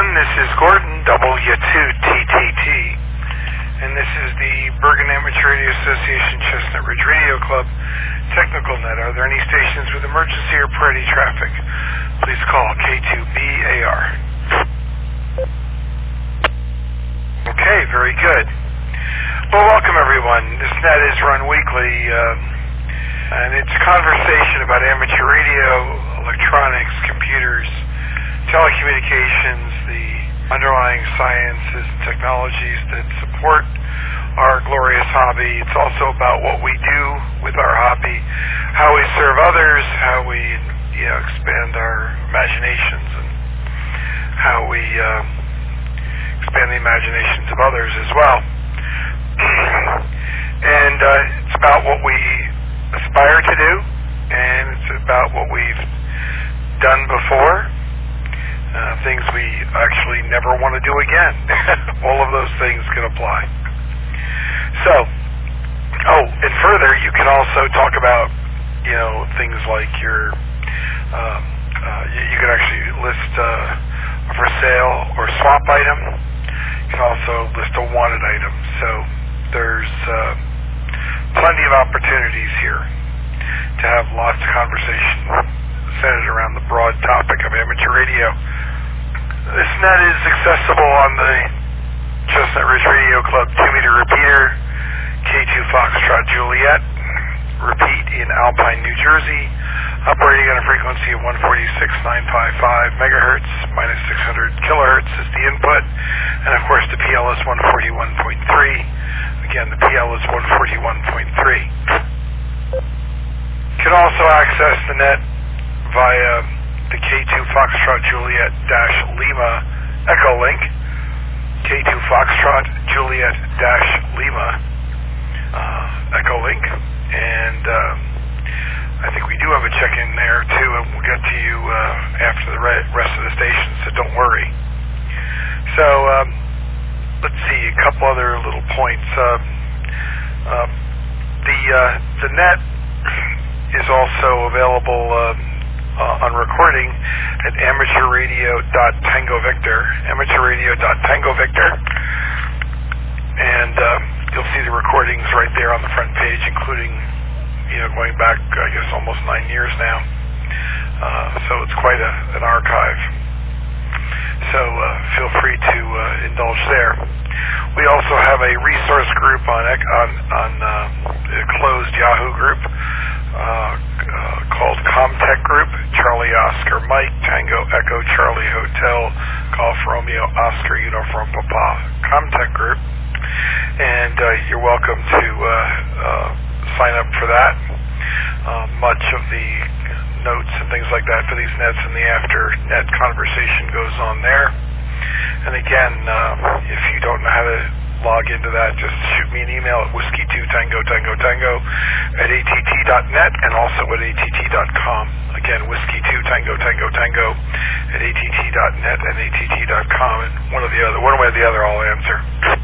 This is Gordon, W2TTT, and this is the Bergen Amateur Radio Association Chestnut Ridge Radio Club Technical Net. Are there any stations with emergency or priority traffic? Please call K2BAR. Okay, very good. Well, welcome everyone. This net is run weekly, and it's a conversation about amateur radio, electronics, computers, telecommunications, the underlying sciences and technologies that support our glorious hobby. It's also about what we do with our hobby, how we serve others, how we expand our imaginations, and how we expand the imaginations of others as well. And it's about what we aspire to do, and it's about what we've done before, things we actually never want to do again. All of those things can apply. So, and further, you can also talk about, things like your, you can actually list a for sale or swap item. You can also list a wanted item. So there's plenty of opportunities here to have lots of conversation centered around the broad topic of amateur radio. This net is accessible on the Chestnut Ridge Radio Club 2-meter repeater, K2 Foxtrot Juliet, repeat in Alpine, New Jersey, operating on a frequency of 146.955 megahertz, minus 600 kilohertz is the input, and of course the PL is 141.3. Again, the PL is 141.3. You can also access the net via the K2 Foxtrot Juliet Lima Echo link, K2 Foxtrot Juliet Lima Echo link, and I think we do have a check-in there too, and we'll get to you after the rest of the stations, so don't worry. So let's see, a couple other little points. The net is also available on recording at amateurradio.tangovictor, and you'll see the recordings right there on the front page, including, going back, I guess, almost 9 years now. So it's quite an archive. So feel free to indulge there. We also have a resource group on a closed Yahoo group called Comtech Group, Charlie Oscar Mike, Tango Echo Charlie Hotel, Golf Romeo Oscar Uniform Papa, Comtech Group, and you're welcome to sign up for that. Much of the notes and things like that for these nets and the after net conversation goes on there. And again, if you don't know how to log into that, just shoot me an email at whiskey2tango at att.net and also at att.com. Again, whiskey2tango at att.net and att.com, and one way or the other I'll answer.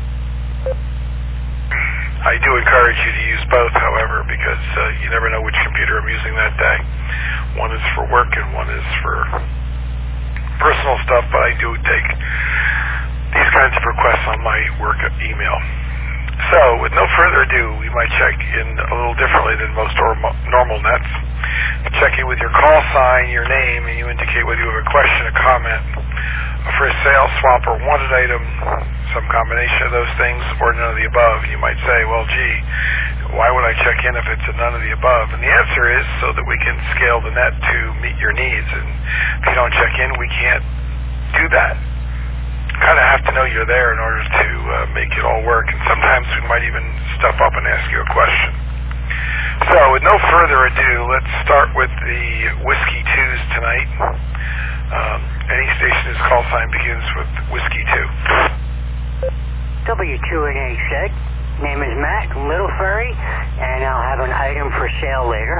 I do encourage you to use both, however, because you never know which computer I'm using that day. One is for work and one is for personal stuff, but I do take these kinds of requests on my work email. So, with no further ado, we might check in a little differently than most normal nets. Check in with your call sign, your name, and you indicate whether you have a question, a comment, for a sale, swap, or wanted item, some combination of those things, or none of the above. You might say, well, gee, why would I check in if it's a none of the above? And the answer is so that we can scale the net to meet your needs. And if you don't check in, we can't do that. Kind of have to know you're there in order to make it all work, and sometimes we might even step up and ask you a question. So, with no further ado, let's start with the Whiskey 2s tonight. Any station whose call sign begins with Whiskey 2. W2NA said, name is Matt, Little Ferry, and I'll have an item for sale later.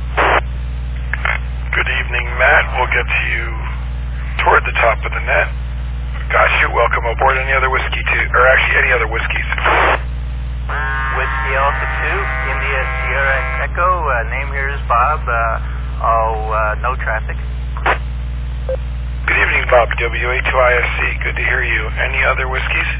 Good evening, Matt. We'll get to you toward the top of the net. Gosh, you're welcome aboard any other Whiskey 2, or actually any other whiskeys. Whiskey Alpha 2, India Sierra Echo, name here is Bob, no traffic. Good evening, Bob. Rob, WA2ISC. Good to hear you. Any other whiskeys?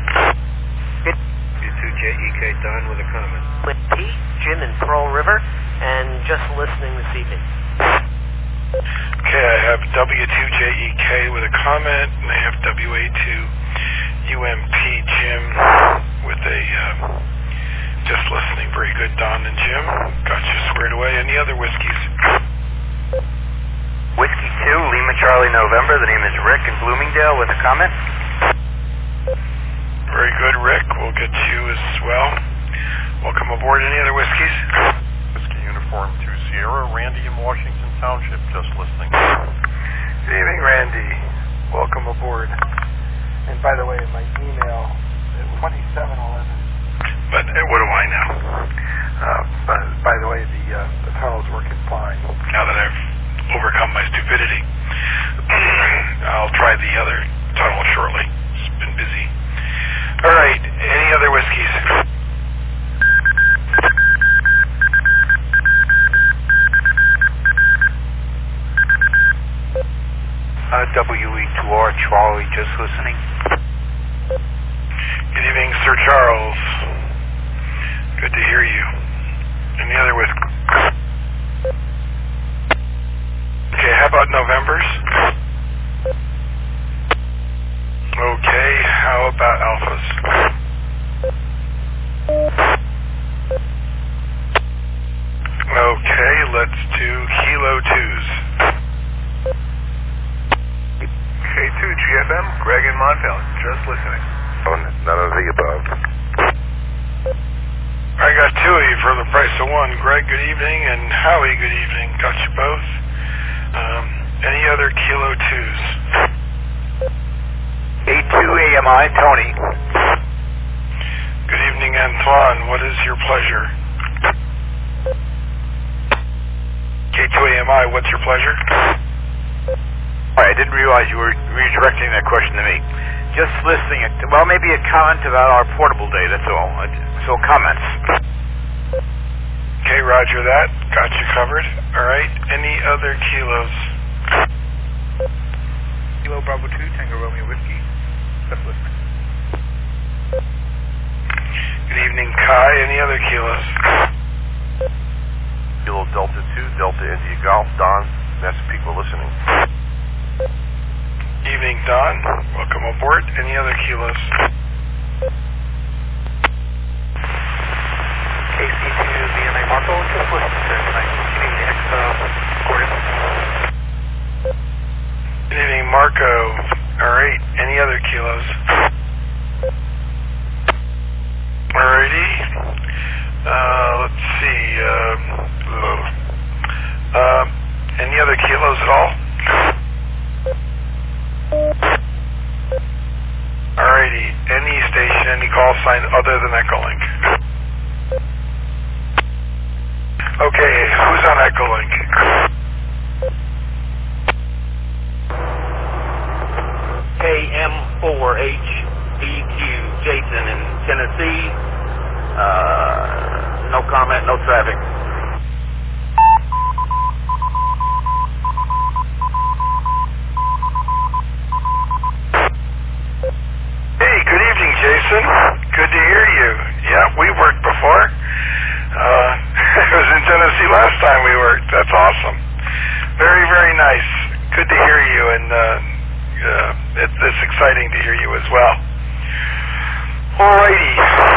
W2JEK Don with a comment. With Pete, Jim in Pearl River, and just listening this evening. Okay, I have W2JEK with a comment, and I have WA2UMP Jim with a just listening. Very good, Don and Jim. Got you squared away. Any other whiskeys? Whiskey 2, Lima Charlie November. The name is Rick in Bloomingdale with a comment. Very good, Rick. We'll get you as well. Welcome aboard. Any other whiskeys? Whiskey Uniform 2 Sierra, Randy in Washington Township, just listening. Good evening, Randy. Welcome aboard. And by the way, my email is 2711. But what do I know? By the way, the tunnel's working fine. Now that I've overcome my stupidity, I'll try the other tunnel shortly. It's been busy. All right. Any other whiskeys? WE2R Charlie, just listening. Good evening, Sir Charles. Good to hear you. Any other whiskey? Okay, how about Novembers? Okay, how about Alphas? Okay, let's do Kilo 2s. K2 GFM, Greg in Montvale, just listening. None of the above. I got two of you for the price of one. Greg, good evening, and Howie, good evening. Got you both. Any other Kilo 2s? A2AMI, Tony. Good evening, Antoine. What is your pleasure? K2AMI, what's your pleasure? I didn't realize you were redirecting that question to me. Just listening. Well, maybe a comment about our portable day, that's all. So comments. Okay, roger that. Got you covered. All right. Any other kilos? Kilo Bravo 2, Tango Romeo Whiskey, just listening. Good evening, Kai. Any other kilos? Kilo Delta 2, Delta India Golf, Don, Massapequa listening. Evening, Don. Welcome aboard. Any other kilos? KC2 VMA Marco, just listening to tonight. Good evening, Gordon. Good evening, Marco. All right. Any other kilos? Alrighty. Let's see. Any other kilos at all? Alrighty. Any station, any call sign other than Echolink? Okay, who's on Echolink? KM4HDQ, Jason in Tennessee. No comment, no traffic. Hey, good evening, Jason. Good to hear you. Yeah, we worked before. It was in Tennessee last time we worked. That's awesome. Very, very nice. Good to hear you, and it's exciting to hear you as well. Alrighty.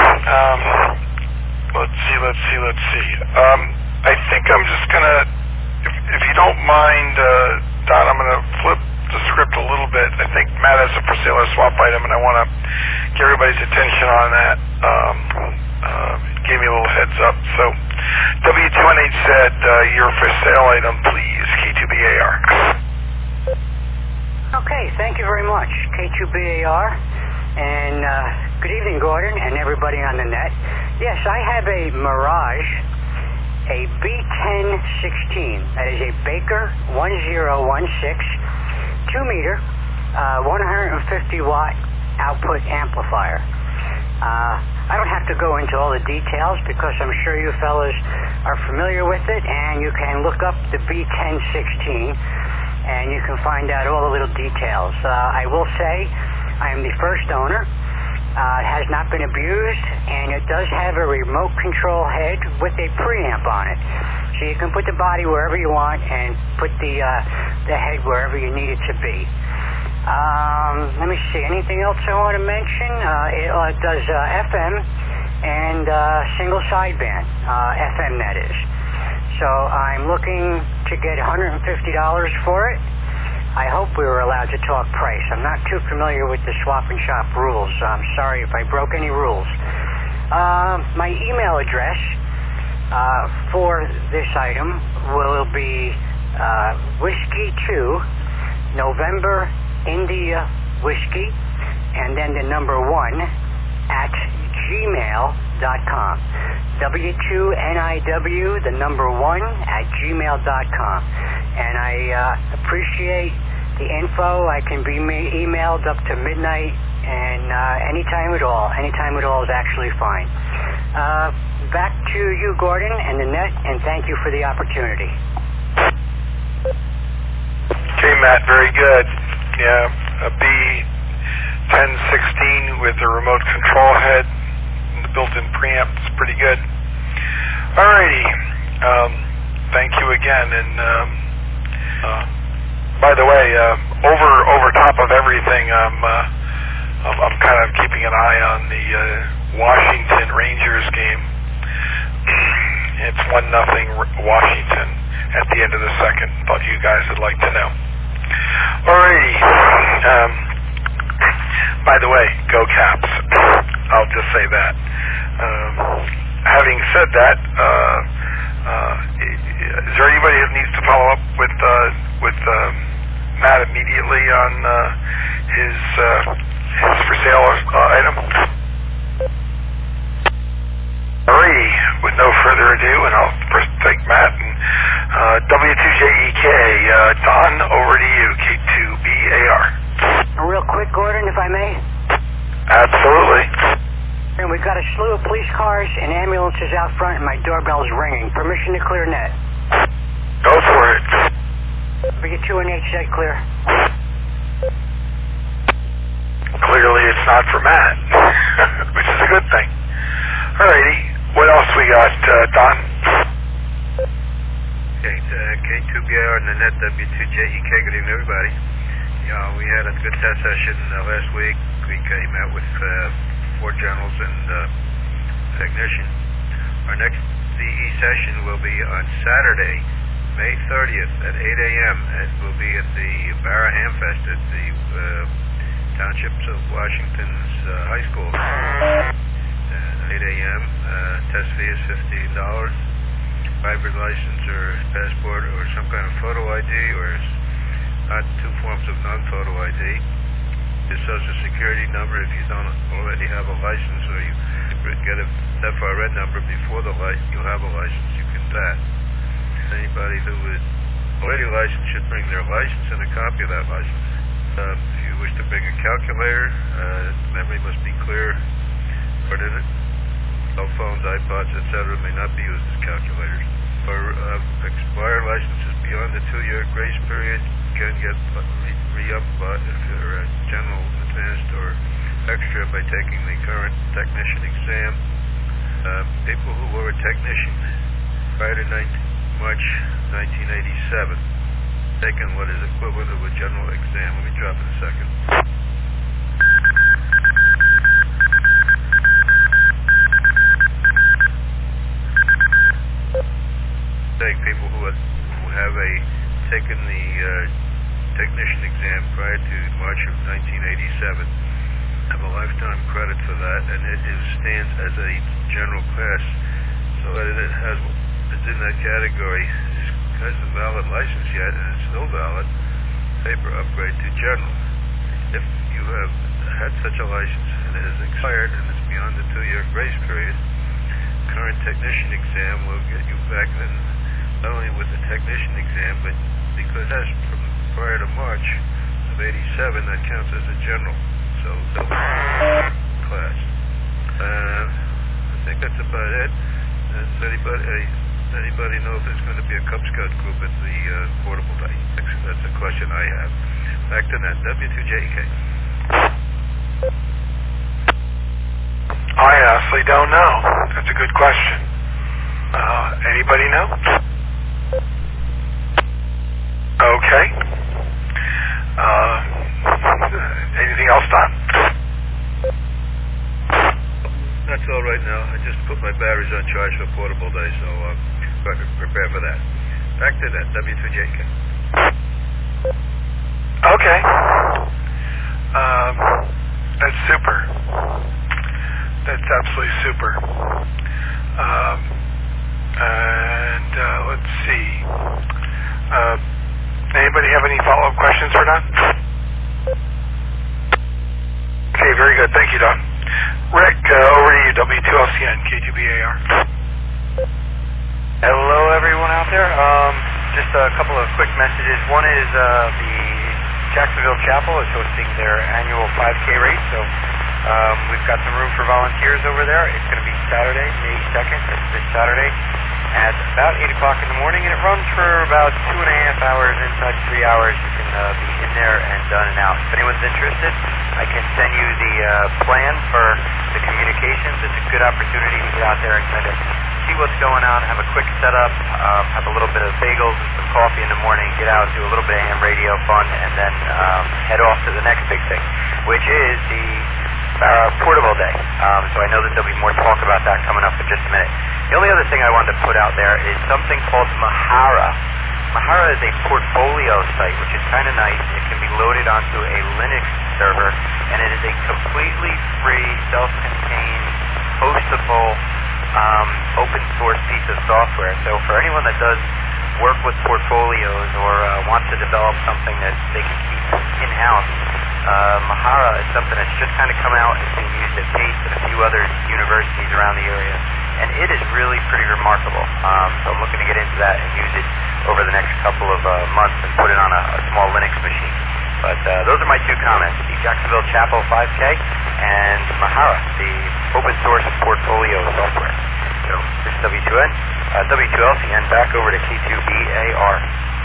Let's see. I think I'm just gonna, if you don't mind, Don, I'm gonna flip the script a little bit. I think Matt has a for sale or swap item, and I want to get everybody's attention on that. Gave me a little heads up. So, W218 said, your for sale item, please, K2BAR. Okay, thank you very much, K2BAR. And good evening, Gordon, and everybody on the net. Yes, I have a Mirage, a B1016. That is a Baker 1016, 2-meter, 150-watt output amplifier. I don't have to go into all the details because I'm sure you fellas are familiar with it, and you can look up the B1016. and you can find out all the little details. I will say I am the first owner. It has not been abused, and it does have a remote control head with a preamp on it. So you can put the body wherever you want and put the head wherever you need it to be. Let me see, anything else I want to mention? It does FM and single sideband, FM that is. So I'm looking to get $150 for it. I hope we were allowed to talk price. I'm not too familiar with the swap and shop rules, so I'm sorry if I broke any rules. My email address for this item will be Whiskey 2, November, India, Whiskey, and then the number 1 at gmail.com. W2NIW, the number 1 at gmail.com. And I appreciate the info. I can be emailed up to midnight, and anytime at all. Anytime at all is actually fine. Back to you, Gordon, and the net, and thank you for the opportunity. Okay, Matt, very good. Yeah, a B1016 with a remote control head and the built-in preamp is pretty good. Alrighty, thank you again, and by the way, over top of everything, I'm kind of keeping an eye on the Washington Rangers game. It's 1-0 Washington at the end of the second. Thought you guys would like to know. Alrighty. By the way, go Caps. I'll just say that. Having said that, is there anybody that needs to follow up with Matt immediately on his for sale item? Alrighty, with no further ado, and I'll first thank Matt and W2JEK, Don, over to you, K2BAR. Real quick, Gordon, if I may. Absolutely. And we've got a slew of police cars and ambulances out front, and my doorbell's ringing. Permission to clear net. Go for it. B2 and HZ clear. Clearly it's not for Matt, which is a good thing. Alrighty, what else we got, Don? Okay, K2BR and the net W2JEK, good evening everybody. We had a good test session last week. We came out with 4 generals and technician. Our next CE session will be on Saturday, May 30th at 8 a.m. It will be at the Barra Hamfest at the Townships of Washington's High School. 8 a.m. Test fee is $15. Driver's license or passport or some kind of photo ID, or not 2 forms of non-photo ID. Your social security number if you don't already have a license, or you get a FRN number before you have a license, you can do that. Anybody who is already licensed should bring their license and a copy of that license. If you wish to bring a calculator, memory must be clear. Put in it. Cell phones, iPods, etc. may not be used as calculators. For expired licenses beyond the 2-year grace period, you can get re-upped if you're a general, advanced, or extra by taking the current technician exam. People who were a technician prior to March 1987 taken what is equivalent of a general exam. Let me drop it a second. People who have taken the technician exam prior to March of 1987 have a lifetime credit for that, and it stands as a general class, so that it's in that category. It hasn't a valid license yet, and it's still valid. Paper upgrade to general. If you have had such a license and it has expired and it's beyond the 2-year grace period, current technician exam will get you back then. Not only with the technician exam, but because that's from prior to March of 87, that counts as a general. So, class. I think that's about it. Does anybody Anybody know if there's going to be a Cub Scout group at the Portable Day? That's a question I have. Back to net, W2JK. I honestly don't know. That's a good question. Anybody know? Okay. Anything else, Don? That's all right now. I just put my batteries on charge for Portable Day, so prepare for that. Back to that, W2JK. Okay. That's super. That's absolutely super. And let's see. Anybody have any follow-up questions for Don? Okay, very good. Thank you, Don. Rick, over to you, W2LCN, K2BAR. Hello, everyone out there. Just a couple of quick messages. One is the Jacksonville Chapel is hosting their annual 5K race, so we've got some room for volunteers over there. It's going to be Saturday, May 2nd. That's this Saturday at about 8 o'clock in the morning, and it runs for about 2.5 hours, inside 3 hours. You can be in there and done and out. If anyone's interested, I can send you the plan for the communications. It's a good opportunity to get out there and kind of see what's going on, have a quick setup, have a little bit of bagels and some coffee in the morning, get out, do a little bit of ham radio fun, and then head off to the next big thing, which is the Portable Day. So I know that there'll be more talk about that coming up in just a minute. The only other thing I wanted to put out there is something called Mahara. Mahara is a portfolio site, which is kind of nice. It can be loaded onto a Linux server, and it is a completely free, self-contained, hostable, open source piece of software. So for anyone that does work with portfolios or wants to develop something that they can keep in-house, Mahara is something that's just kind of come out and been used at Pace and a few other universities around the area, and it is really pretty remarkable. So I'm looking to get into that and use it over the next couple of months and put it on a small Linux machine. But those are my two comments, the Jacksonville Chapel 5K and Mahara, the open source portfolio software. So this is W2N, W2LCN, back over to K2BAR.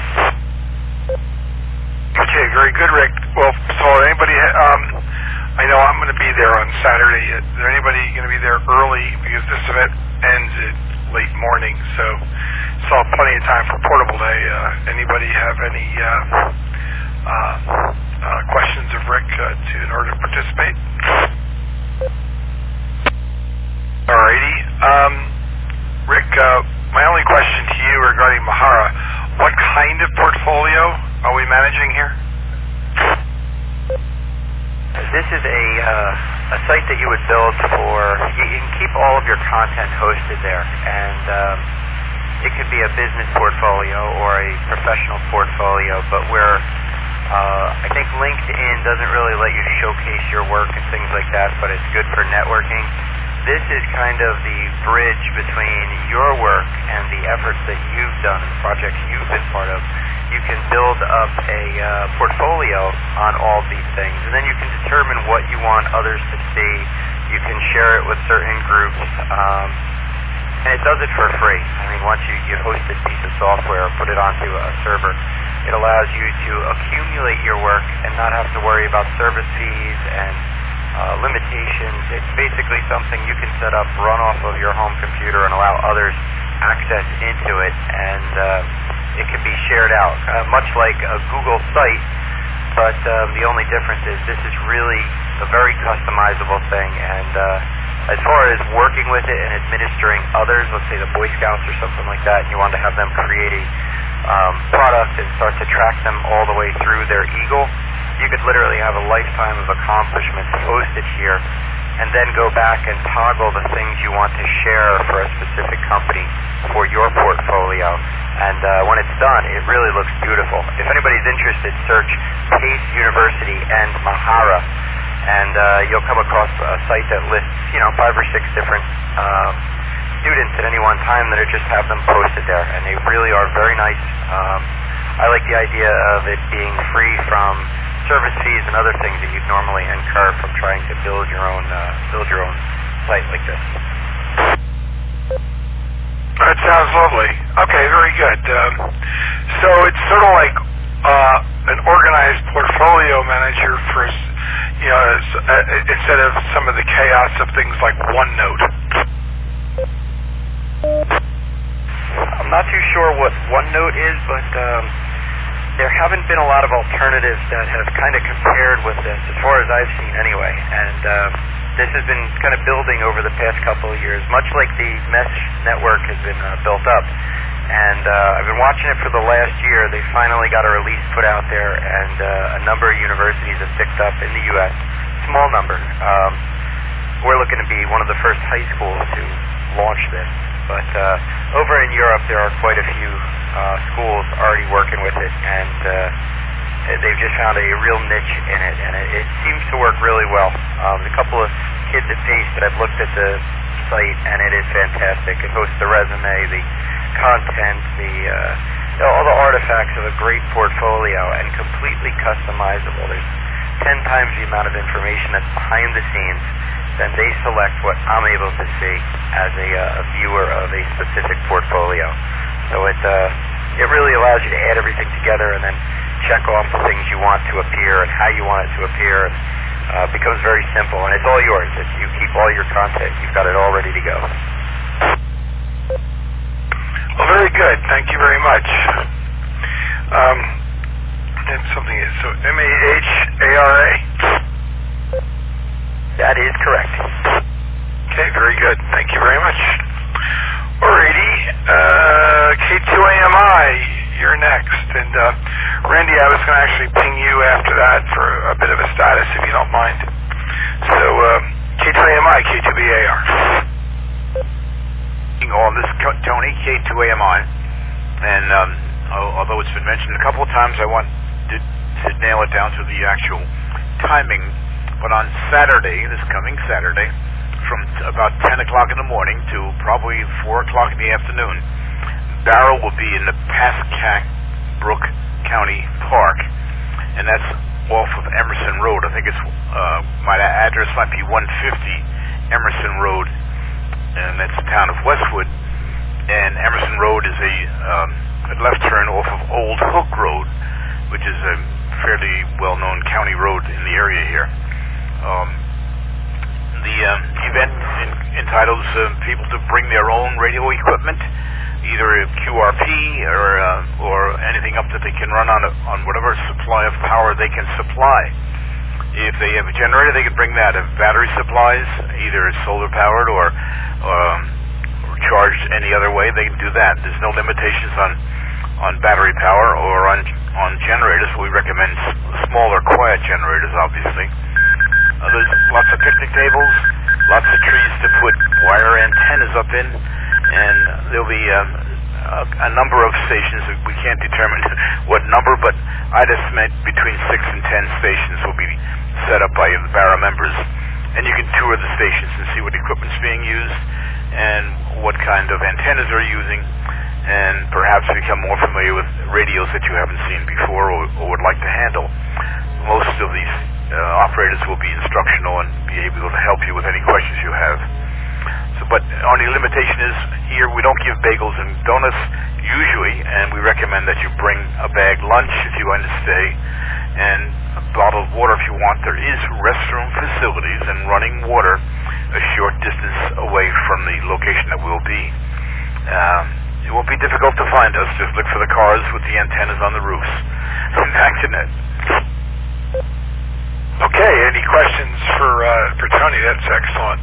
Okay, very good, Rick. Well, so anybody, I know I'm going to be there on Saturday. Is there anybody going to be there early? Because this event ends at late morning, so plenty of time for Portable Day. Anybody have any questions of Rick in order to participate? Alrighty. Rick, my only question to you regarding Mahara, what kind of portfolio are we managing here? This is a site that you would build for, you can keep all of your content hosted there, and it could be a business portfolio or a professional portfolio, but where I think LinkedIn doesn't really let you showcase your work and things like that, but it's good for networking. This is kind of the bridge between your work and the efforts that you've done and projects you've been part of. You can build up a portfolio on all these things, and then you can determine what you want others to see. You can share it with certain groups, and it does it for free. I mean, once you host this piece of software or put it onto a server, it allows you to accumulate your work and not have to worry about service fees and limitations. It's basically something you can set up, run off of your home computer, and allow others access into it, and it can be shared out, much like a Google site, but the only difference is this is really a very customizable thing, and as far as working with it and administering others, let's say the Boy Scouts or something like that, and you want to have them create a product and start to track them all the way through their Eagle, you could literally have a lifetime of accomplishments hosted here, and then go back and toggle the things you want to share for a specific company for your portfolio. And when it's done, it really looks beautiful. If anybody's interested, search Pace University and Mahara, and you'll come across a site that lists, 5 or 6 different students at any one time that just have them posted there, and they really are very nice. I like the idea of it being free from service fees and other things that you'd normally incur from trying to build your own site like this. That sounds lovely. Okay, very good. So it's sort of like an organized portfolio manager for, instead of some of the chaos of things like OneNote. I'm not too sure what OneNote is, but there haven't been a lot of alternatives that have kind of compared with this, as far as I've seen anyway. And this has been kind of building over the past couple of years, much like the mesh network has been built up. And I've been watching it for the last year. They finally got a release put out there, and a number of universities have picked up in the U.S. Small number. We're looking to be one of the first high schools to launch this. But over in Europe, there are quite a few schools already working with it, and they've just found a real niche in it, and it seems to work really well. A couple of kids at Pace that I've looked at the site, and it is fantastic. It hosts the resume, the content, all the artifacts of a great portfolio, and completely customizable. There's 10 times the amount of information that's behind the scenes. Then they select what I'm able to see as a viewer of a specific portfolio. So it really allows you to add everything together and then check off the things you want to appear and how you want it to appear. And becomes very simple, and it's all yours. If you keep all your content, you've got it all ready to go. Well, very good. Thank you very much. And something is so MAHARA. That is correct. Okay, very good. Thank you very much. Alrighty, K2AMI, you're next. And Randy, I was going to actually ping you after that for a bit of a status, if you don't mind. So, K2AMI, K2BAR. On this, Tony, K2AMI. And although it's been mentioned a couple of times, I want to nail it down to the actual timing. But on Saturday, this coming Saturday, from about 10 o'clock in the morning to probably 4 o'clock in the afternoon, Barrow will be in the Pascack Brook County Park, and that's off of Emerson Road. I think it's, my address might be 150 Emerson Road, and that's the town of Westwood. And Emerson Road is a left turn off of Old Hook Road, which is a fairly well-known county road in the area here. The event entitles people to bring their own radio equipment, either a QRP or anything up that they can run on whatever supply of power they can supply. If they have a generator, they can bring that. If battery supplies, either solar powered or charged any other way, they can do that. There's no limitations on battery power or on generators. We recommend smaller, quiet generators, obviously. There's lots of picnic tables, lots of trees to put wire antennas up in, and there'll be a number of stations. We can't determine what number, but I'd estimate between 6 and 10 stations will be set up by the Barra members. And you can tour the stations and see what equipment's being used and what kind of antennas they're using, and perhaps become more familiar with radios that you haven't seen before or would like to handle. Most of these operators will be instructional and be able to help you with any questions you have. But only limitation is here we don't give bagels and donuts usually, and we recommend that you bring a bag lunch if you want to stay, and a bottle of water if you want. There is restroom facilities and running water a short distance away from the location that we'll be. It won't be difficult to find us. Just look for the cars with the antennas on the roofs. Back to Ned. Okay, any questions for Tony? That's excellent.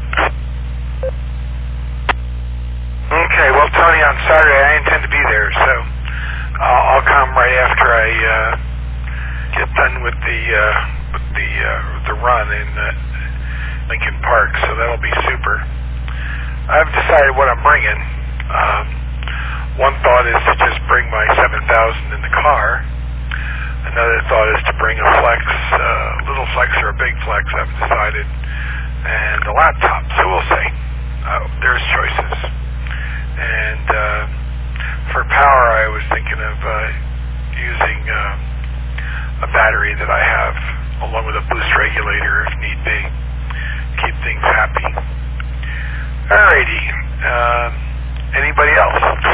Okay, well, Tony, on Saturday I intend to be there, so I'll come right after I get done with the run in Lincoln Park, so that'll be super. I've decided what I'm bringing. One thought is to just bring my 7000 in the car. Another thought is to bring a flex, little flex or a big flex, I haven't decided, and a laptop, so we'll see. There's choices. And for power, I was thinking of using a battery that I have, along with a boost regulator if need be, keep things happy. Alrighty. Anybody else?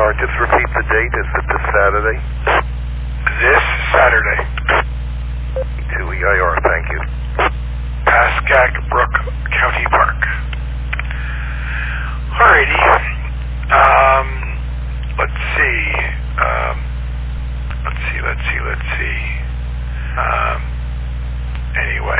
2EIR. Just repeat the date. Is it this Saturday? This Saturday. 2EIR, thank you. Pascack Brook County Park. Alrighty. Let's see. Anyway.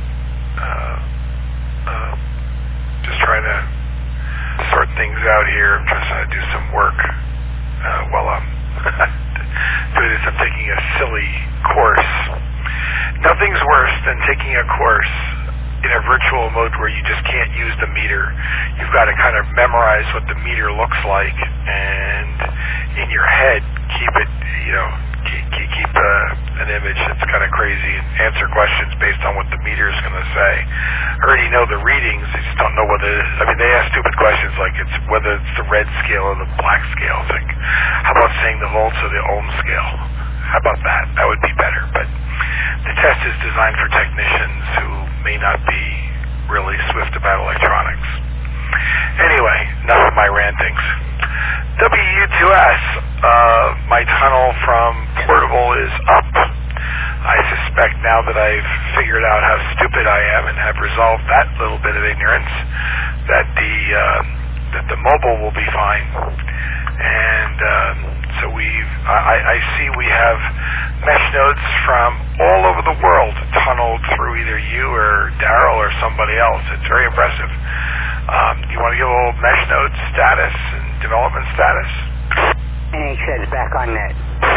Just trying to sort things out here. I'm just trying to do some work while I'm doing this. I'm taking a silly course. Nothing's worse than taking a course in a virtual mode where you just can't use the meter. You've got to kind of memorize what the meter looks like, and in your head keep it, keep an image that's kind of crazy and answer questions based on what the meter is going to say. I already know the readings, I just don't know whether, they ask stupid questions like whether it's the red scale or the black scale. It's like, how about saying the volts or the ohm scale? How about that? That would be better, but the test is designed for technicians who may not be really swift about electronics. Anyway, enough of my rantings. WU2S, my tunnel from Portable is up. I suspect now that I've figured out how stupid I am and have resolved that little bit of ignorance, that the mobile will be fine. And so I see we have mesh nodes from all over the world tunneled through either you or Daryl or somebody else. It's very impressive. You want to give a little mesh node status and development status? NHS back on net.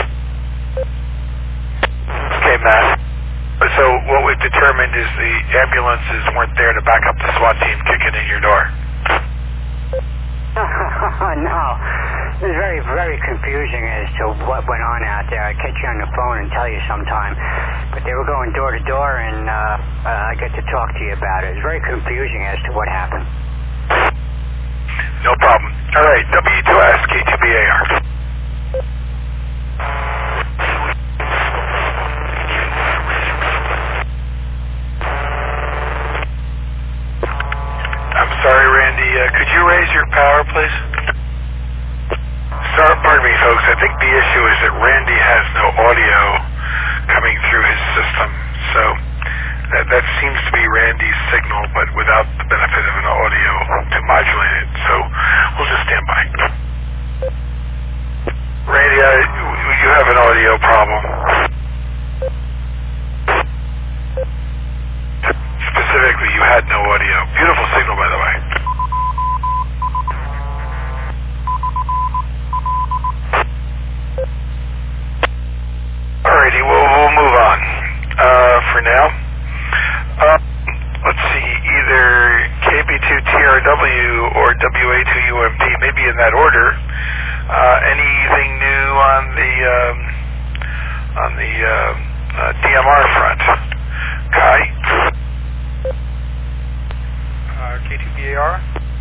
Okay, Matt. So what we've determined is the ambulances weren't there to back up the SWAT team kicking in your door. No. It was very, very confusing as to what went on out there. I'd catch you on the phone and tell you sometime. But they were going door to door, and I get to talk to you about it. It was very confusing as to what happened. No problem. All right, W2S, K2BAR. I'm sorry, Randy. Could you raise your power, please? Sorry, pardon me, folks. I think the issue is that Randy has no audio coming through his system. So that seems to be Randy's signal, but without the benefit of an audio to modulate it. So we'll just stand by. Randy, you have an audio problem. Specifically, you had no audio. Beautiful signal, by the way. Alrighty, we'll move on for now. Let's see, either KB2TRW or WA2UMT, maybe in that order. Anything new on the DMR front? Kai? K2BAR,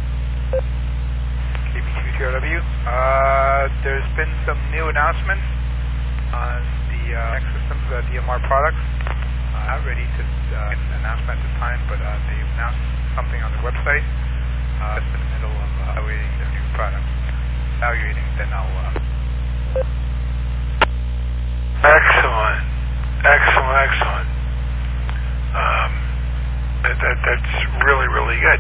KB2TRW. There's been some new announcements on the Next Systems DMR products. Not ready to get an announcement at this time, but they announced something on their website. It's in the middle of evaluating the new products. Then I'll... Excellent. That's really, really good.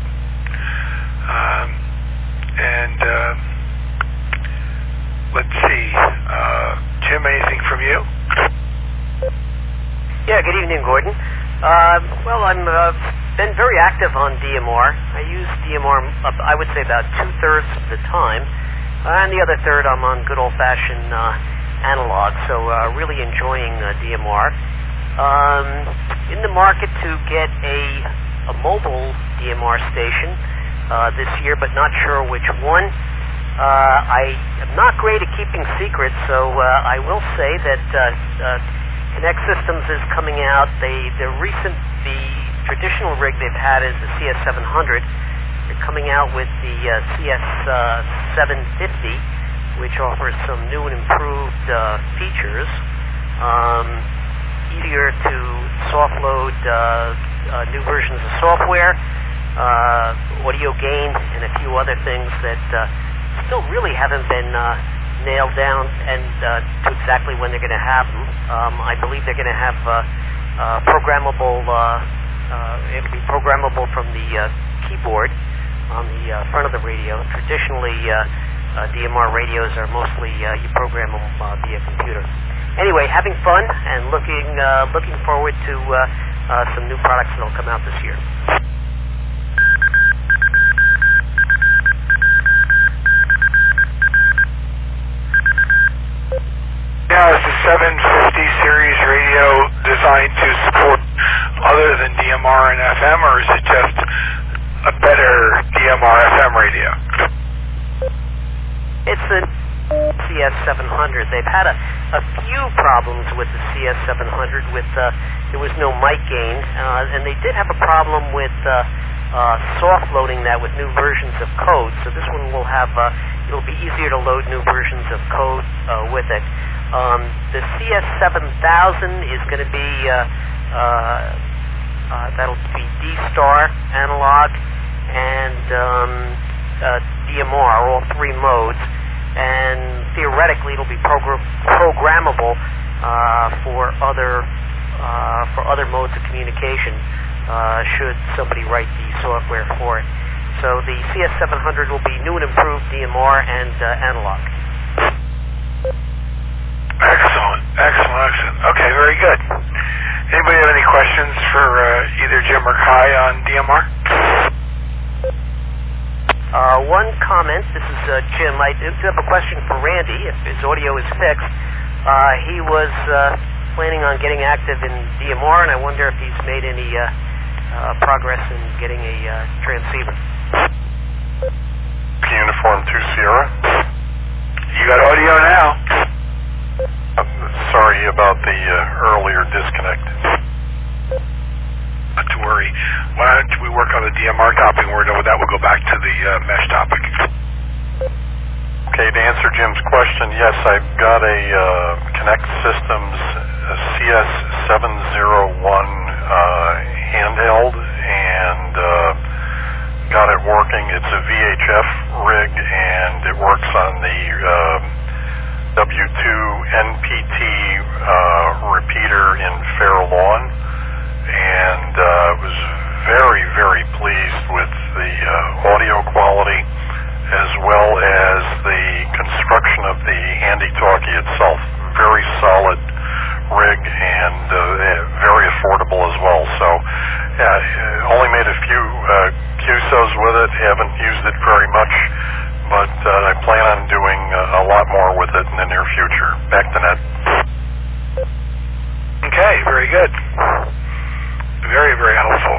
Let's see. Jim, anything from you? Yeah, good evening, Gordon. Well, I'm been very active on DMR. I use DMR, I would say, about 2/3 of the time. And the other third, I'm on good old-fashioned analog, so really enjoying DMR. In the market to get a mobile DMR station this year, but not sure which one. I am not great at keeping secrets, so I will say that Connect Systems is coming out. The traditional rig they've had is the CS700. They're coming out with the CS750, which offers some new and improved features. Easier to soft load new versions of software, audio gain, and a few other things that still really haven't been nailed down and to exactly when they're going to have them. I believe they're going to have programmable. It'll be programmable from the keyboard on the front of the radio. Traditionally, DMR radios are mostly you program them via computer. Anyway, having fun and looking forward to some new products that'll come out this year. Now, is the 750 series radio designed to support other than DMR and FM, or is it just a better DMR FM radio? It's a CS700. They've had a few problems with the CS700 with there was no mic gain, and they did have a problem with soft loading that with new versions of code. So this one will have it'll be easier to load new versions of code with it. The CS7000 is going to be that'll be D-Star, analog, and DMR, all three modes. And theoretically, it'll be programmable for other modes of communication should somebody write the software for it. So the CS700 will be new and improved DMR and analog. Excellent. Okay, very good. Anybody have any questions for either Jim or Kai on DMR? One comment. This is Jim. I do have a question for Randy. If his audio is fixed, he was planning on getting active in DMR, and I wonder if he's made any progress in getting a transceiver. Uniform 2 Sierra. You got audio now. Sorry about the earlier disconnect. Not to worry. Why don't we work on the DMR topic, and that will go back to the mesh topic. Okay, to answer Jim's question, yes, I've got a Connect Systems CS701 handheld, and got it working. It's a VHF rig, and it works on the W2 NPT repeater in Fair Lawn, and was very, very pleased with the audio quality as well as the construction of the handy-talkie itself. Very solid rig and very affordable as well. So only made a few QSOs with it, haven't used it very much, but I plan on doing a lot more with it in the near future. Back to Ned. Okay, very good. Very, very helpful.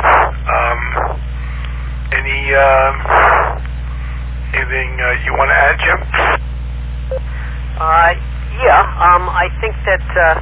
Anything you want to add, Jim? I think that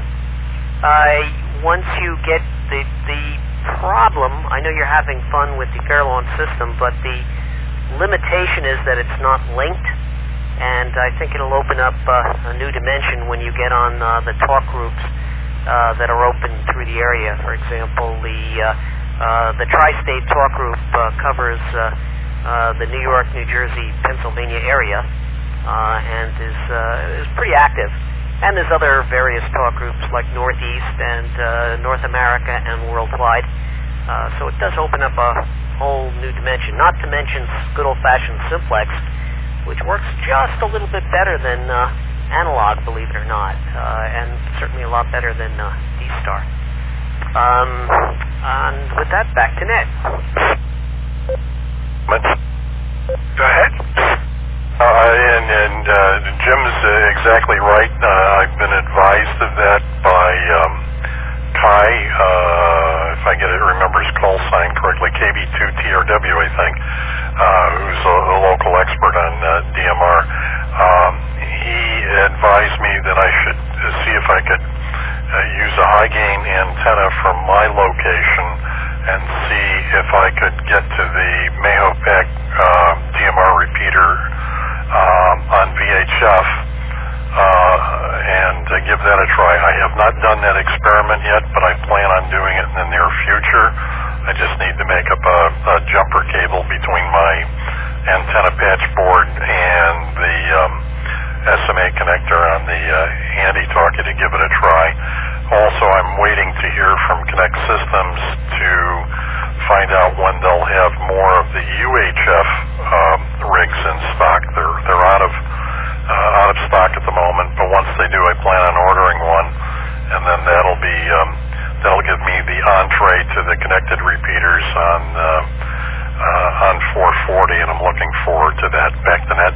once you get the problem, I know you're having fun with the Fairlawn system, but the limitation is that it's not linked, and I think it'll open up a new dimension when you get on the talk groups that are open through the area. For example, the Tri-State talk group covers the New York, New Jersey, Pennsylvania area, and is pretty active. And there's other various talk groups like Northeast and North America and worldwide. So it does open up a whole new dimension, not to mention good old-fashioned simplex, which works just a little bit better than analog, believe it or not, and certainly a lot better than D-Star. And with that, back to Ned. Go ahead. And Jim's exactly right. I've been advised of that by Kai, if I remember his call sign correctly, KB2TRW, I think, who's a local expert on DMR. He advised me that I should see if I could use a high gain antenna from my location and see if I could get to the Mahopac DMR repeater on VHF and give that a try. I have not done that experiment yet, but I plan on doing it in the near future. I just need to make up a jumper cable between my antenna patch board and the SMA connector on the handy-talkie to give it a try. Also, I'm waiting to hear from Connect Systems to find out when they'll have more of the UHF rigs in stock. They're out of stock at the moment, but once they do, I plan on ordering one, and then that'll give me the entree to the connected repeaters on 440, and I'm looking forward to that. Back to net.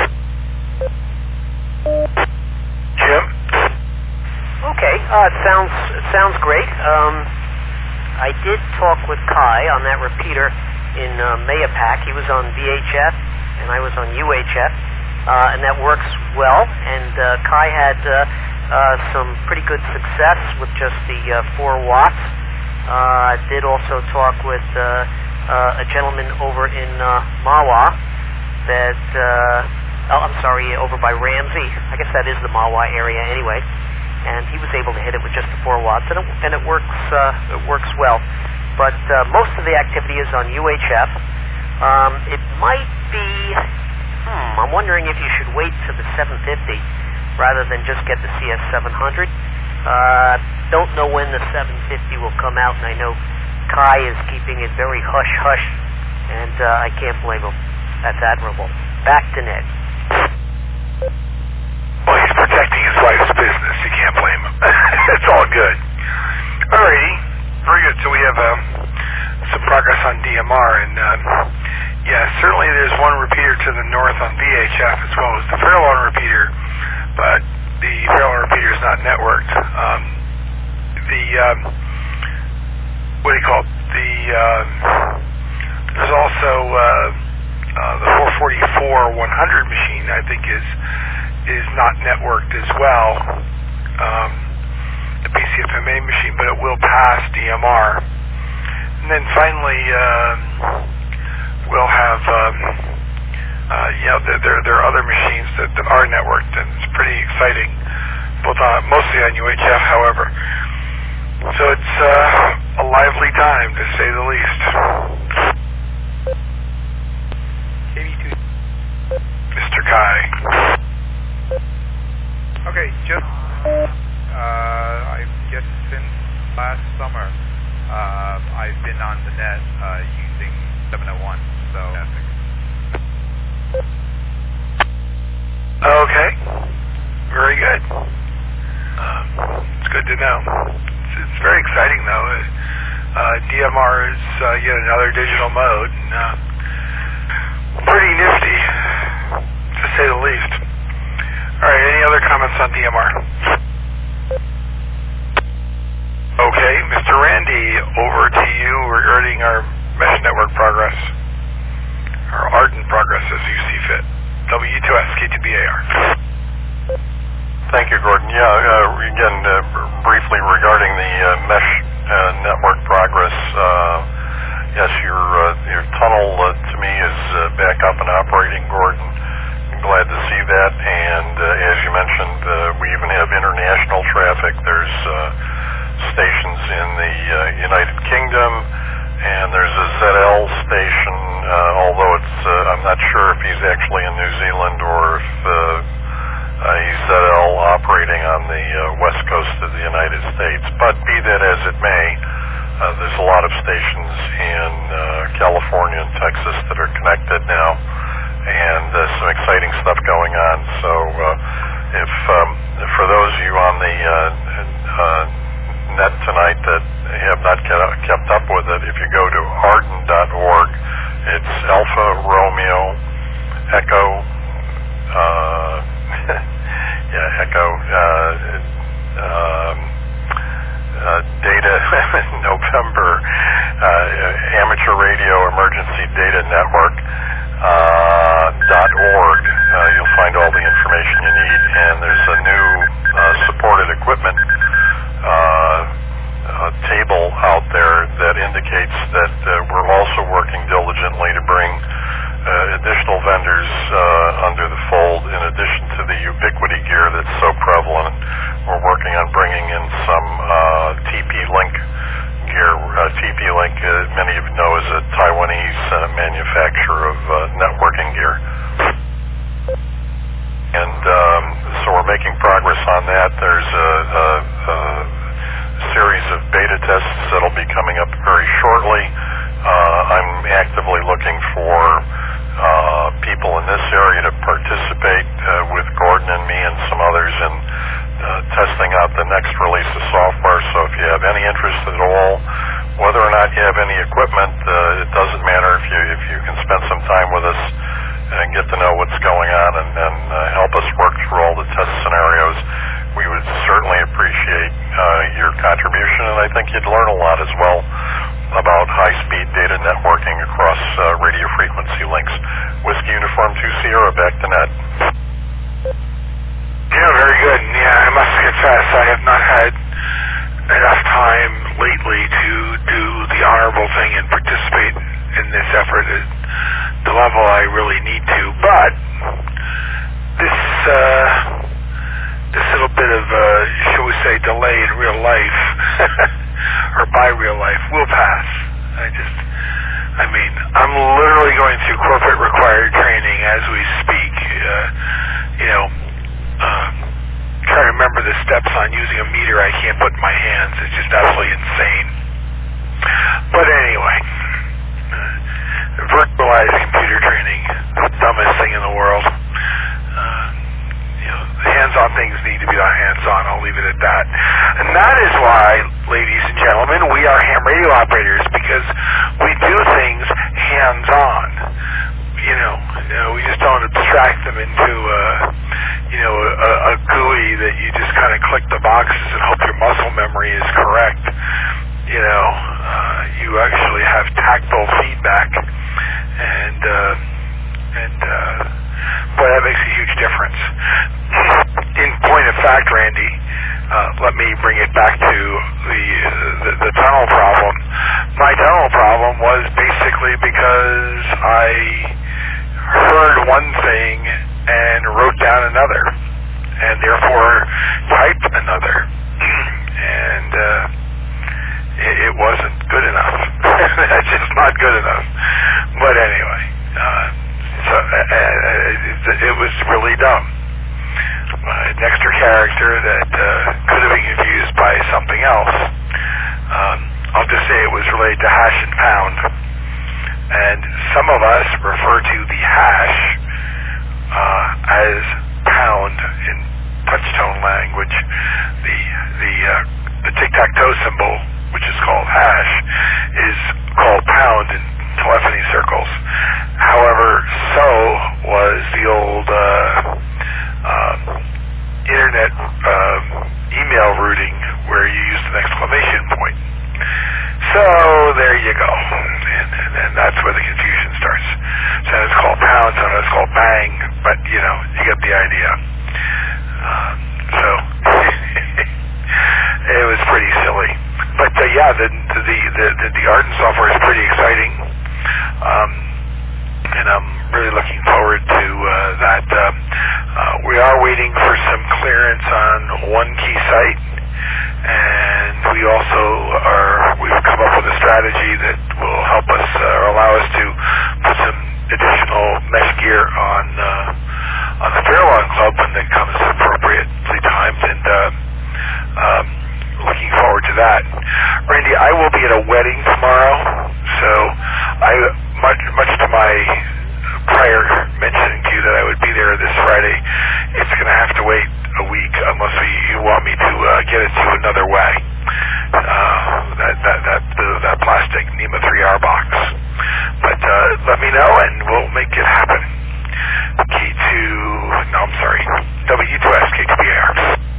Jim? Okay, it sounds great. I did talk with Kai on that repeater in Mayapack. He was on VHF, and I was on UHF, and that works well. And Kai had some pretty good success with just the 4 watts. I did also talk with a gentleman over in Mahwah that, over by Ramsey. I guess that is the Mahwah area anyway. And he was able to hit it with just the 4 watts, and it works well. But most of the activity is on UHF. It might be, I'm wondering if you should wait to the 750 rather than just get the CS700. Don't know when the 750 will come out, and I know Kai is keeping it very hush-hush, and I can't blame him. That's admirable. Back to Ned. Well, he's protecting his wife's business. You can't blame him. It's all good. Alrighty. Very good. So we have some progress on DMR, and certainly there's one repeater to the north on VHF as well as the Fairlawn repeater, but the Fairlawn repeater is not networked. There's also the 444 100 machine, I think is not networked as well, the PCFMA machine, but it will pass DMR. And then finally, we'll have, there are other machines that are networked, and it's pretty exciting, mostly on UHF, however. So it's a lively time, to say the least. Mr. Kai. Okay, I guess since last summer, I've been on the net using 701, so... Okay, very good. It's good to know. It's very exciting, though. DMR is yet another digital mode, and pretty nifty, to say the least. All right, any other comments on DMR? Okay, Mr. Randy, over to you regarding our mesh network progress, our ardent progress as you see fit. W2S, K2BAR. Thank you, Gordon. Again, briefly regarding the mesh network progress, yes, your tunnel to me is back up and operating, Gordon. I'm glad to see that. And as you mentioned, we even have international traffic. There's stations in the United Kingdom, and there's a ZL station, although I'm not sure if he's actually in New Zealand or if he's ZL operating on the west coast of the United States. But be that as it may, there's a lot of stations in California and Texas that are connected now, and some exciting stuff going on. So if for those of you on the net tonight that have not kept up with it, if you go to arden.org, it's Alpha Romeo Echo Data November Amateur Radio Emergency Data Network .org. You'll find all the information you need, and there's a new supported equipment table out there that indicates that we're also working diligently to bring additional vendors under the fold in addition to the Ubiquity gear that's so prevalent. We're working on bringing in some TP-Link gear. TP-Link, many of you know, is a Taiwanese manufacturer of networking gear. And we're making progress on that. There's a series of beta tests that'll be coming up very shortly. I'm actively looking for people in this area to participate with Gordon and me and some others in testing out the next release of software. So if you have any interest at all, whether or not you have any equipment, it doesn't matter. If you can spend some time with us and get to know what's going on and help us work through all the test scenarios, we would certainly appreciate your contribution, and I think you'd learn a lot as well about high-speed data networking across radio frequency links. Whiskey Uniform 2 Sierra, back to Ned. Yeah, very good. Yeah, I must confess I have not had enough time lately to do the honorable thing and participate in this effort at the level I really need to. But this little bit of, shall we say, delay in real life, or by real life, will pass. I'm literally going through corporate required training as we speak. Trying to remember the steps on using a meter I can't put in my hands. It's just absolutely insane. But anyway, virtualized computer training, the dumbest thing in the world. Hands-on things need to be hands-on. I'll leave it at that. And that is why, ladies and gentlemen, we are ham radio operators, because we do things hands-on. We just don't abstract them into a GUI that you just kind of click the boxes and hope your muscle memory is correct. You actually have tactile feedback, and boy, that makes a huge difference. In point of fact, Randy, let me bring it back to the tunnel problem. My tunnel problem was basically because I heard one thing and wrote down another, and therefore typed another, and it wasn't good enough. That's just not good enough. But anyway, it was really dumb. An extra character that could have been confused by something else. I'll just say it was related to hash and pound. And some of us refer to the hash as pound in touch-tone language. The tic-tac-toe symbol, which is called hash, is called pound in telephony circles. However, so was the old internet email routing where you used an exclamation point. So there you go, and that's where the confusion starts. Sometimes it's called pound, sometimes it's called bang, but you get the idea. So it was pretty silly, but the Arden software is pretty exciting, and I'm really looking forward to that. We are waiting for some clearance on one key site, and we've come up with a strategy that will help us or allow us to put some additional mesh gear on the Fairlawn Club when it comes appropriately timed, and looking forward to that. Randy, I will be at a wedding tomorrow, so much to my prior mentioning to you that I would be there this Friday, it's going to have to wait a week unless you want me to get it to you another way. That plastic NEMA 3R box. But let me know and we'll make it happen. W2S K2BAR.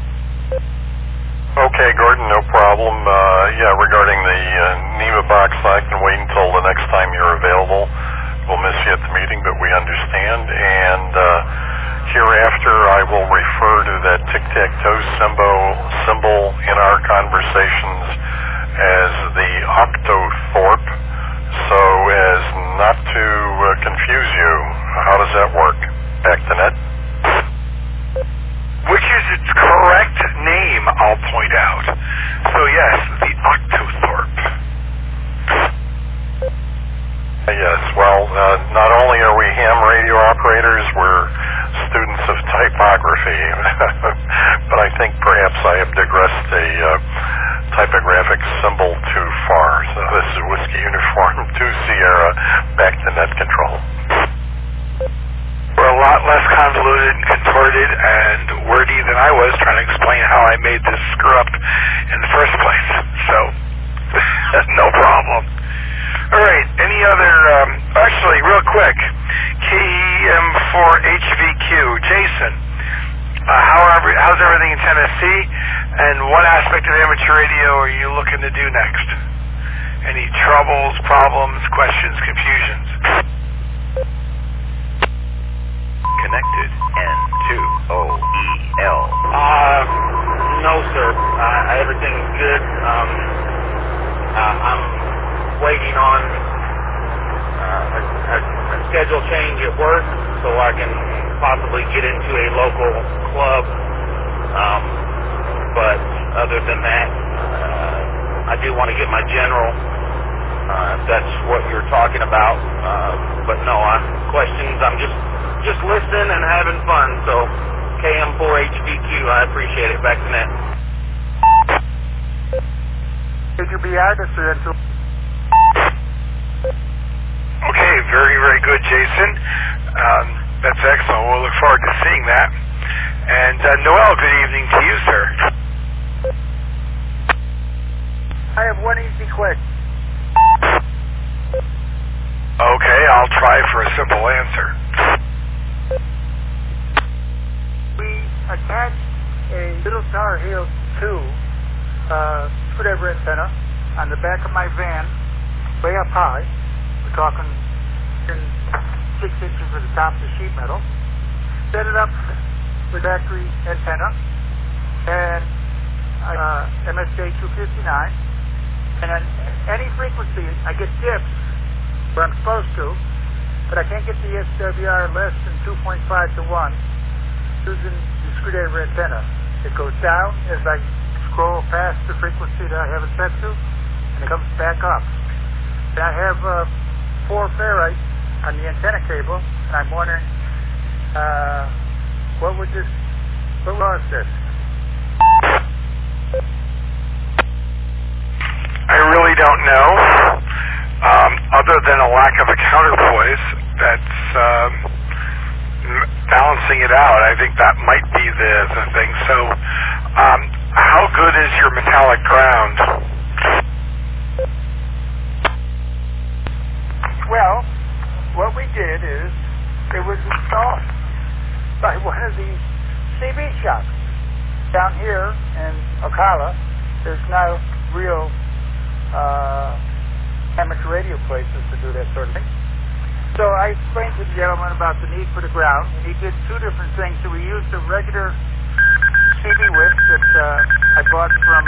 Okay, Gordon, no problem. Regarding the NEMA box, I can wait until the next time you're available. We'll miss you at the meeting, but we understand. And hereafter, I will refer to that tic-tac-toe symbol in our conversations as the octothorpe, so as not to confuse you. How does that work? Back to Ned. Which is its correct name, I'll point out. So yes, the octothorpe. Yes, well, not only are we ham radio operators, we're students of type typography, but I think perhaps I have digressed a typographic symbol too far. So this is Whiskey Uniform 2 Sierra, back to net control. We're a lot less convoluted and contorted and wordy than I was trying to explain how I made this screw up in the first place. So, no problem. All right, any other, actually, real quick, KEM4HVQ, Jason, how's everything in Tennessee, and what aspect of amateur radio are you looking to do next? Any troubles, problems, questions, confusions? Connected N2OEL. No, sir. Everything's good. I'm waiting on a schedule change at work so I can possibly get into a local club. But other than that, I do want to get my general, if that's what you're talking about. But no, questions, I'm just listening and having fun. So KM4HVQ, I appreciate it. Back to net. KQBR, this is Okay, very, very good, Jason. That's excellent. We'll look forward to seeing that. And Noel, good evening to you, sir. I have one easy question. Okay, I'll try for a simple answer. We attached a little Tar Heel 2 screwdriver antenna on the back of my van, way up high. We're talking 6 inches at the top of the sheet metal. Set it up with factory antenna and MSJ 259. And on any frequency, I get dips where I'm supposed to, but I can't get the SWR less than 2.5 to 1 using the screwdriver antenna. It goes down as I scroll past the frequency that I have it set to, and it comes back up. And I have 4 ferrites on the antenna cable, and I'm wondering what was this? I really don't know, other than a lack of a counterpoise that's balancing it out. I think that might be the thing. So, how good is your metallic ground? Well, what we did is it was installed by one of these CB shops down here in Ocala. There's now real amateur radio places to do that sort of thing. So I explained to the gentleman about the need for the ground, and he did 2 different things. So we used a regular CB whip that I bought from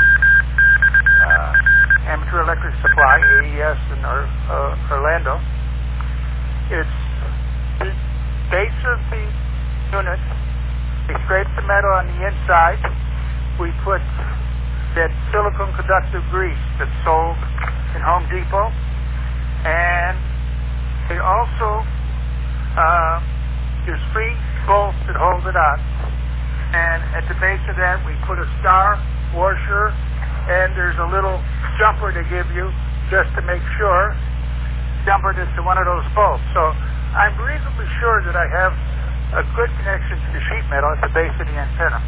Amateur Electric Supply, AES in Orlando. It's the base of the unit. We scrape the metal on the inside. We put that silicone conductive grease that's sold in Home Depot, and they also there's 3 bolts that hold it on, and at the base of that we put a star washer, and there's a little jumper to give you just to make sure, jumper this to one of those bolts. So I'm reasonably sure that I have a good connection to the sheet metal at the base of the antenna.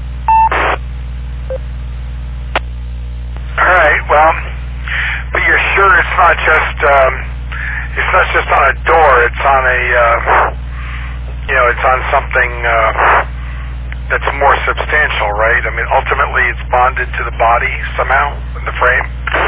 All right, well, but you're sure it's not just on a door, it's on a it's on something that's more substantial, right? I mean, ultimately it's bonded to the body somehow, in the frame?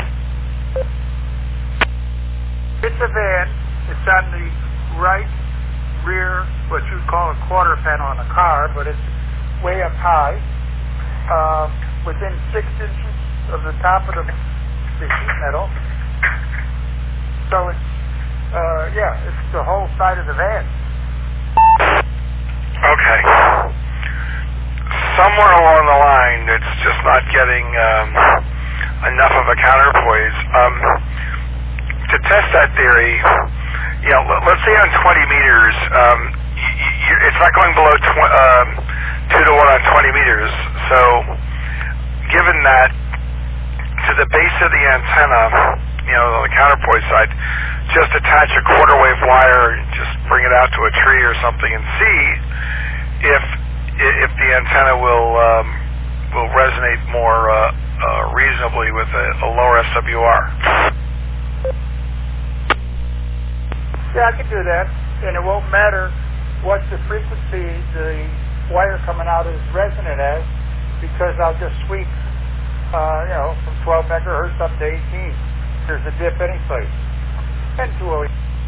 It's a van. It's on the right rear, what you'd call a quarter panel on a car, but it's way up high, within 6 inches of the top of the sheet metal. So it's it's the whole side of the van. Okay. Somewhere along the line, it's just not getting enough of a counterpoise. To test that theory, let's say on 20 meters, it's not going below 2 to 1 on 20 meters. So, given that to the base of the antenna, on the counterpoise side, just attach a quarter wave wire, just bring it out to a tree or something, and see if the antenna will resonate more reasonably with a lower SWR. Yeah, I can do that, and it won't matter what the frequency the wire coming out is resonant as, because I'll just sweep, from 12 megahertz up to 18. There's a dip anyplace. And 208.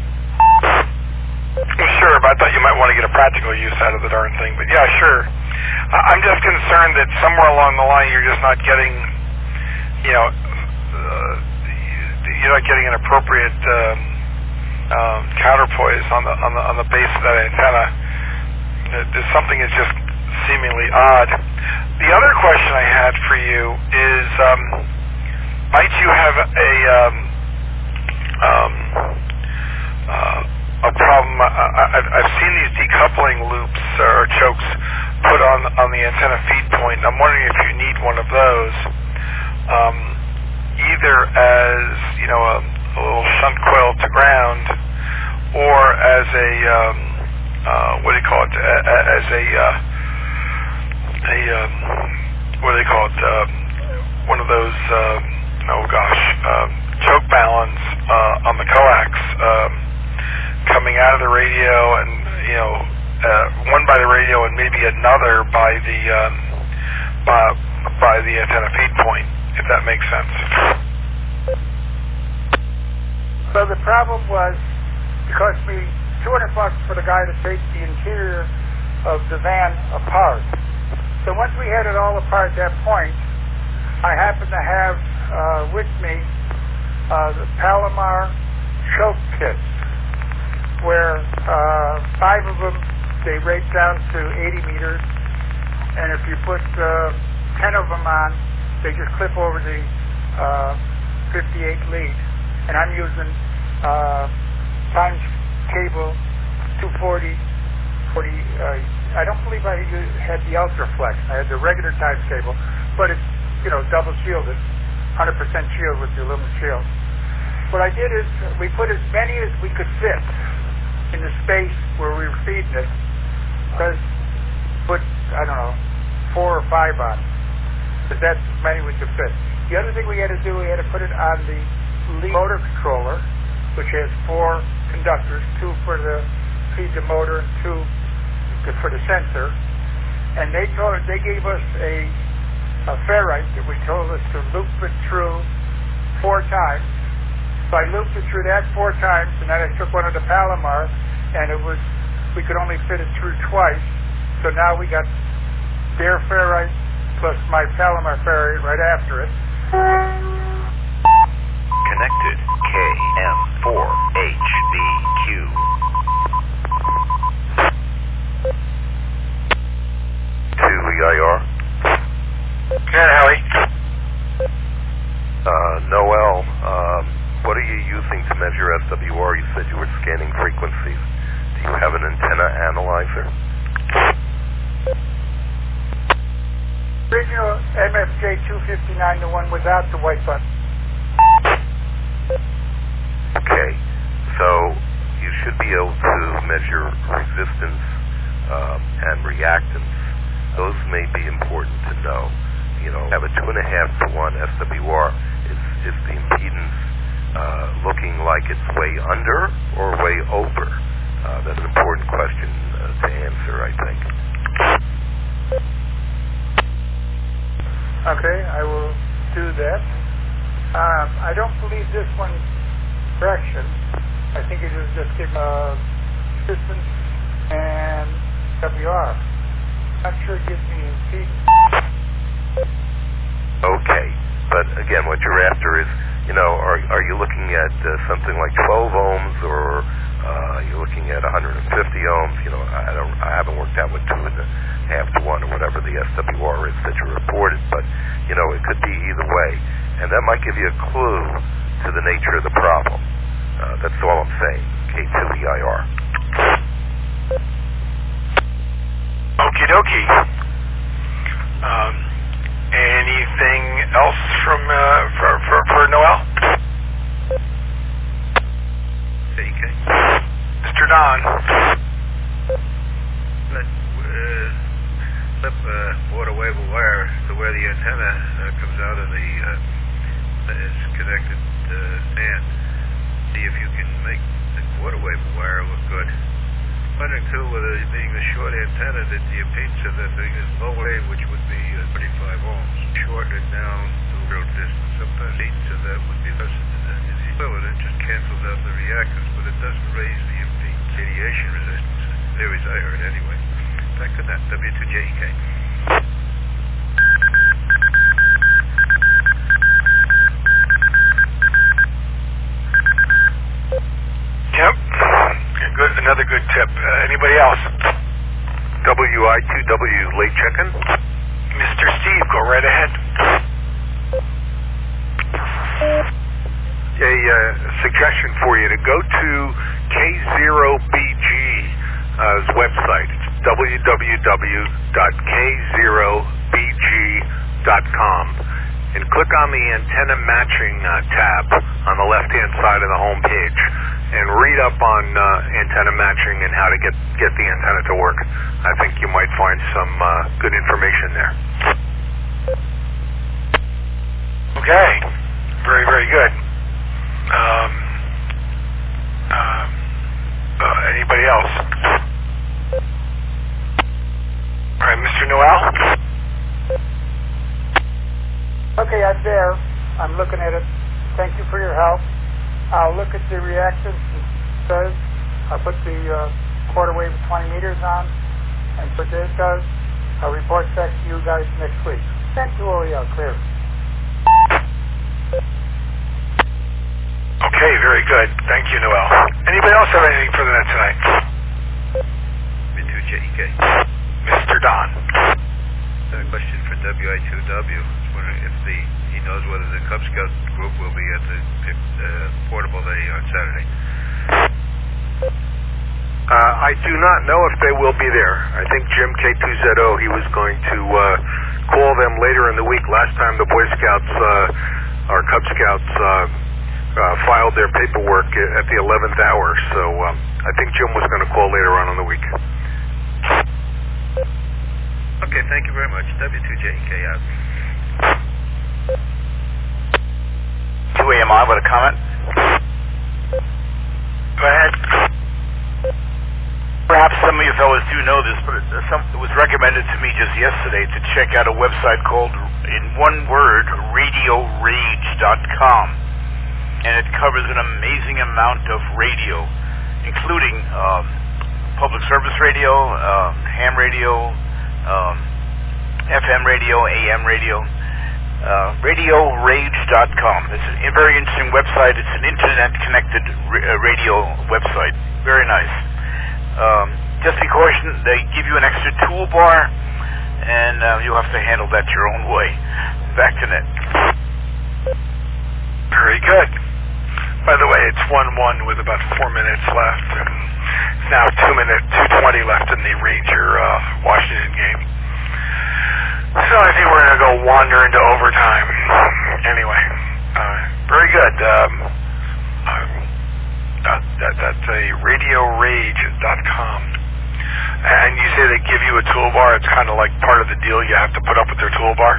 Sure, but I thought you might want to get a practical use out of the darn thing. But yeah, sure. I'm just concerned that somewhere along the line you're just not getting, you're not getting an appropriate counterpoise on the base of that antenna. There's something that's just seemingly odd. The other question I had for you is, might you have a problem? I've seen these decoupling loops or chokes put on the antenna feed point. I'm wondering if you need one of those, either as a little shunt coil to ground, or as a what do you call it? As a what do they call it? One of those choke balance on the coax coming out of the radio, and one by the radio and maybe another by the antenna feed point, if that makes sense. So the problem was, it cost me $200 for the guy to take the interior of the van apart. So once we had it all apart at that point, I happened to have with me the Palomar choke kits, where 5 of them, they rate down to 80 meters, and if you put 10 of them on, they just clip over the 58 lead. And I'm using times cable 240, 40. I don't believe I had the Ultraflex. I had the regular times cable, but it's double shielded, 100% shield with the aluminum shield. What I did is we put as many as we could fit in the space where we were feeding it, because put 4 or 5 on, because that's as many we could fit. The other thing we had to do, we had to put it on the lead motor controller, which has 4 conductors, 2 for the feed the motor and 2 for the sensor. And they gave us a ferrite that we told us to loop it through 4 times. So I looped it through that 4 times, and then I took one of the Palomar, and we could only fit it through twice. So now we got their ferrite plus my Palomar ferrite right after it. Connected KM4HBQ. To EIR. Yeah, Howie. Noel, what are you using to measure SWR? You said you were scanning frequencies. Do you have an antenna analyzer? Original MFJ 259, the one without the white button. Okay, so you should be able to measure resistance and reactance. Those may be important to know. Have a 2.5 to 1 SWR. Is the impedance looking like it's way under or way over? That's an important question to answer, I think. Okay, I will do that. I don't believe this one's correction. I think it is just give distance and WR. Not sure it gives me impedance. Okay, but again, what you're after is, are you looking at something like 12 ohms, or are you looking at 150 ohms? I haven't worked out what 2.5 to 1 or whatever the SWR is that you reported, but it could be either way, and that might give you a clue to the nature of the problem. That's all I'm saying. K2EIR. Okie dokie. else from for Noel? JK. Mr. Don. Flip water wave wire to where the antenna comes out of the is connected stand. See if you can make the water wave wire look good. Wondering too whether being a short antenna that the impedance of that thing is low wave, which would be 25 ohms. Shorten it down to real distance. Sometimes the impedance of that would be less than that. Well, it just cancels out the reactance, but it doesn't raise the impedance radiation resistance. Theories I heard anyway. Back to that, W2JK. Yep. Good. Another good tip. Anybody else? WI2W late check-in. Mr. Steve, go right ahead. A suggestion for you to go to K0BG's website. It's www.k0bg.com and click on the antenna matching tab on the left-hand side of the home page and read up on antenna matching and how to get the antenna to work. I think you might find some good information there. Okay. Very, very good. Anybody else? All right, Mr. Noel? Okay, I'm there. I'm looking at it. Thank you for your help. I'll look at the reactance it says. I'll put the quarter wave 20 meters on, and for this does, I'll report back to you guys next week. Sent to OEL, clear. Okay, very good. Thank you, Noel. Anybody else have anything for the net tonight? W2JK. Mr. Don. A question for WI2W. Wondering if he knows whether the Cub Scout group will be at the portable day on Saturday. I do not know if they will be there. I think Jim K2ZO, he was going to call them later in the week. Last time the Boy Scouts, or Cub Scouts, filed their paperwork at the 11th hour. So I think Jim was going to call later on in the week. Okay, thank you very much. W2JK out. 2AMI with a comment. Go ahead. Perhaps some of you fellows do know this, but it was recommended to me just yesterday to check out a website called, in one word, RadioRage.com. And it covers an amazing amount of radio, including public service radio, ham radio, FM radio, AM radio. RadioRage.com. It's a very interesting website. It's an internet-connected radio website. Very nice. Just be cautious, they give you an extra toolbar, and you'll have to handle that your own way. Back to net. Very good. By the way, it's 1-1 with about 4 minutes left, and it's now 2:20 left in the Ranger Washington game. So I think we're going to go wander into overtime. Anyway, very good. That's a RadioRage.com. And you say they give you a toolbar. It's kind of like part of the deal. You have to put up with their toolbar.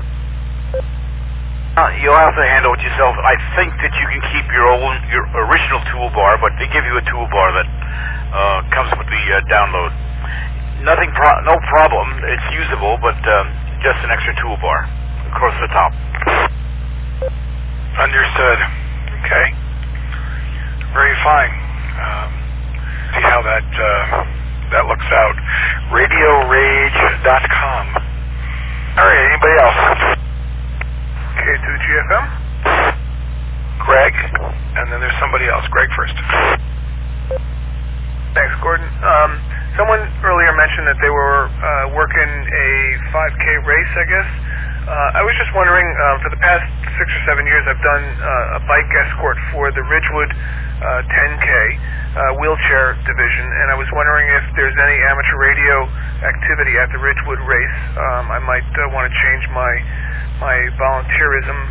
You'll have to handle it yourself. I think that you can keep your original toolbar, but they give you a toolbar that comes with the download. No problem. It's usable, but just an extra toolbar across the top. Understood. Okay. Very fine. See how that looks out. RadioRage.com. All right. Anybody else? K2GFM. Greg, and then there's somebody else. Greg first. Thanks, Gordon. Someone earlier mentioned that they were working a 5K race, I guess. I was just wondering, for the past 6 or 7 years, I've done a bike escort for the Ridgewood 10K wheelchair division, and I was wondering if there's any amateur radio activity at the Ridgewood race. I might want to change my volunteerism